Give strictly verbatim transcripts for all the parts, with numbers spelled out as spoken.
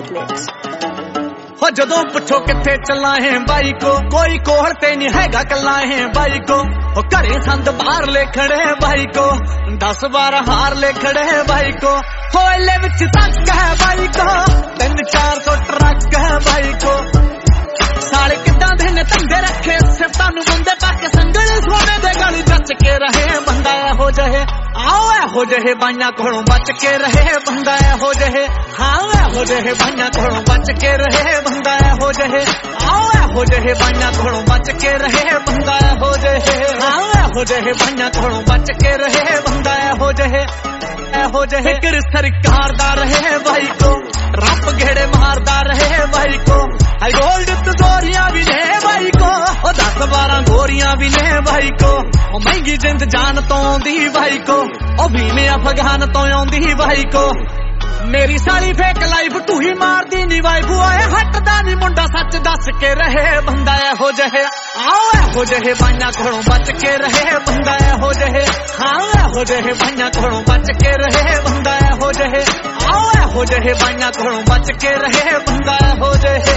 Edit. हो जदों पुछो किथे चला है बाई को, कोई कोहल ते नहीं हैगा कला है बाई को। हो घरे संद बाहर ले खड़े है बाई को, दस बारह हार ले खड़े है बाई को। होले विच तक है बाई को, तीन चार सौ ट्रक है बाई को। साले किदां दे ने धंधे रखे, सिफतां नूं बंदे पाके संगले सोने दे गल जच के रहे बंदा हो जहे। आओ हो जहे बाइयां कोलों बच के रहे बंदा हो जहे। हाँ हो जहे बाइयां कोलों बच के रहे बंदा हो जहे। आओ हो जहे बाइयां कोलों बच के रहे बंदा हो जहे। हाँ हो जहे बाइयां कोलों बच के रहे बंदा हो जहे। हो जहे फिक्र सरकार दा रहे भाई को, रब घेड़े मारदा रहे भाई को। हाई गोल्ड तजोरियां भी ने भाई को, ओ दस बारह गोरियां भी ने भाई को। ओ महंगी जिंद जान तो आंदी भाई को, ओ भीमे अफगान तो आंदी भाई को। मेरी साली फेक लाइफ तू ही मार दी नी वाइफ, ओए हटदा नी मुंडा सच दस के रहे बंदा हो जहे। आओ हो जहे बाइयां कोलों बच के रहे बंदा हो जहे। हाँ हो जहे बाइयां कोलों बच के रहे बंदा हो जहे। आओ हो जहे बाइयां कोलों बच के रहे बंदा हो जहे।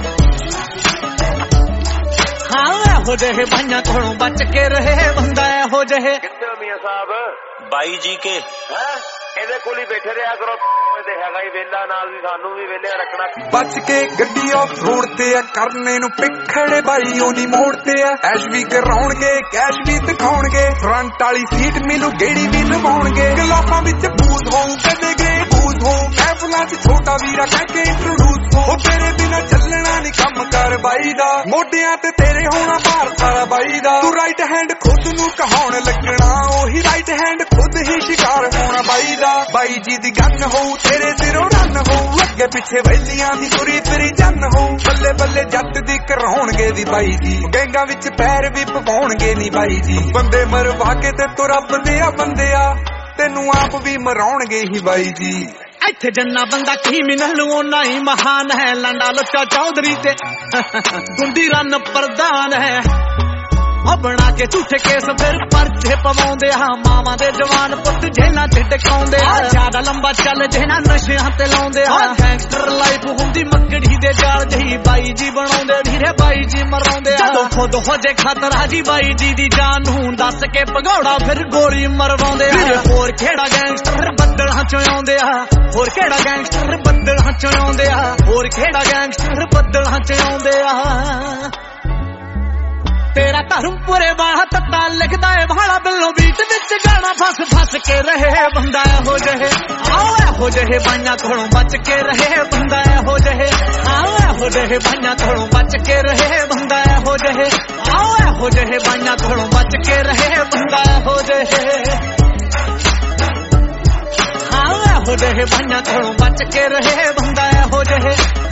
हाँ हो जहे बाइयां कोलों बच के रहे बंदा हो जहे। कितने मियां साहब बाई जी के ਇਹਦੇ ਕੋਲ ਹੀ ਬੈਠੇ ਰਿਹਾ ਕਰੋ, ਤੇ ਹੈਗਾ ਹੀ ਵੇਲਾ ਨਾਲ ਵੀ ਸਾਨੂੰ ਵੀ ਵੇਲੇ ਰੱਖਣਾ। ਬਚ ਕੇ ਗੱਡੀ ਆਫ ਰੋਡ ਤੇ ਆ ਕਰਨੇ ਨੂੰ ਪਿੱਖੜੇ ਬਾਈ ਉਹਦੀ ਮੋੜ ਤੇ ਆ। ਐਸ਼ ਵੀ ਕਰਾਉਣਗੇ ਕੈਸ਼ ਵੀ ਦਿਖਾਉਣਗੇ, ਫਰੰਟ ਵਾਲੀ ਸੀਟ ਮੈਨੂੰ ਗੇੜੀ ਵੀ ਲਵਾਉਣਗੇ। ਗਲਾਸਾਂ ਵਿੱਚ ਬੂਜ਼ ਹੋਊ ਕਦੇ ਗਏ ਬੂਜ਼ ਹੋ, ਮਹਿਫਲਾਂ 'ਚ ਛੋਟਾ ਵੀਰਾ ਕਹਿ ਕੇ ਇੰਟਰੋਡਿਊਸ ਹੋ। ਉਹ ਤੇਰੇ ਬਿਨਾ ਚੱਲਣਾ ਨੀ ਕੰਮ ਕਰ ਬਾਈ ਦਾ, ਮੋਢਿਆਂ ਤੇ ਤੇਰੇ ਹੋਣਾ ਭਾਰ ਸਾਰਾ ਬਾਈ ਦਾ। ਤੂੰ ਰਾਈਟ ਹੈਂਡ ਖੁਦ ਨੂੰ ਕਹਾਉਣ ਲੱਗਣਾ, ਉਹੀ ਰਾਈਟ ਹੈਂਡ ਖੁਦ ਹੀ ਸ਼ਿਕਾਰ ਹੋਣਾ ਬਾਈ ਦਾ। ਬਾਈ ਜੀ ਦੀ ਗੰਨ ਹੋਊ ਤੇਰੇ ਸਿਰੋਂ ਰਨ ਹੋਊ, ਅੱਗੇ ਪਿੱਛੇ ਵੈਲੀਆਂ ਦੀ ਤੁਰੀ ਤੇਰੀ ਜੰਨ ਹੋਊ। ਬੱਲੇ ਬੱਲੇ ਜੱਟ ਦੀ ਕਰਾਉਣਗੇ ਦੀ ਬਾਈ ਜੀ, ਗੈਂਗਾਂ ਵਿੱਚ ਪੈਰ ਵੀ ਪਵਾਉਣਗੇ ਨੀ ਬਾਈ ਜੀ। ਬੰਦੇ ਮਰਵਾ ਕੇ ਤੇ ਤੂੰ ਰੱਬ ਦੇ ਆ ਬੰਦਿਆ, ਤੈਨੂੰ ਆਪ ਵੀ ਮਰਾਉਣਗੇ ਹੀ ਬਾਈ ਜੀ। ਇੱਥੇ ਜੰਨਾ ਬੰਦਾ ਕ੍ਰਿਮੀਨਲ ਉਹਨਾਂ ਹੀ ਮਹਾਨ ਹੈ, ਲਾਂਡਾ ਲੁੱਚਾ ਚੌਧਰੀ ਤੇ ਗੁੰਡੀ ਰਨ ਪ੍ਰਧਾਨ ਹੈ। ਉਹ ਬਣਾ ਕੇ ਝੂਠੇ ਕੇਸ ਫਿਰ ਪਰਚੇ ਪਵਾਉਂਦੇ ਆ, ਮਾਵਾਂ ਦੇ ਜਵਾਨ ਪੁੱਤ ਜੇਲਾਂ ਚ ਟਿਕਾਉਂਦੇ ਆ। ਜਿਆਦਾ ਲੰਬਾ ਚੱਲ ਜਿਹਨਾਂ ਨਸ਼ਿਆਂ ਤੇ ਲਾਉਂਦੇ ਆ, ਗੈਂਗਸਟਰ ਲਾਈਫ ਹੁੰਦੀ ਮੱਕੜੀ ਦੇ ਜਾਲ ਜਹੀ। ਬਾਈ ਜੀ ਬਣਾਉਂਦੇ ਢੀਰੇ ਬਾਈ ਜੀ ਮਰਾਉਂਦੇ ਆ, ਜਦੋਂ ਖੁਦ ਹੋ ਜੇ ਖਤਰਾ ਜੀ ਬਾਈ ਜੀ ਦੀ ਜਾਨ ਨੂੰ ਦੱਸ ਕੇ ਭਗੌੜਾ ਫਿਰ ਗੋਲੀ ਮਰਵਾਉਂਦੇ ਆ। ਹੋਰ ਕਿਹੜਾ ਗੈਂਗਸਟਰ ਬੱਦਲਾਂ ਚੋਂ ਆਉਂਦੇ ਆ, ਹੋਰ ਕਿਹੜਾ ਗੈਂਗਸਟਰ ਬੱਦਲਾਂ ਚੋਂ ਆਉਂਦੇ ਆ, ਹੋਰ ਕਿਹੜਾ ਗੈਂਗਸਟਰ ਬੱਦਲਾਂ ਚ ਆਉਂਦੇ ਆ। तेरा धर्मपुरे बाह तत्ता लिखदा है भाड़ा बिल्लो बीट विच गाना फस फस के रहे बंदा हो जहे। आओ हो जहे बाइयां कोलों बच के रहे बंदा हो जहे। आओ हो जहे बाइयां कोलों बच के रहे बंदा हो जहे। आओ हो जहे बाइयां कोलों बच के रहे बंदा हो जहे। आओ हो जहे बाइयां कोलों बच के रहे बंदा हो जहे।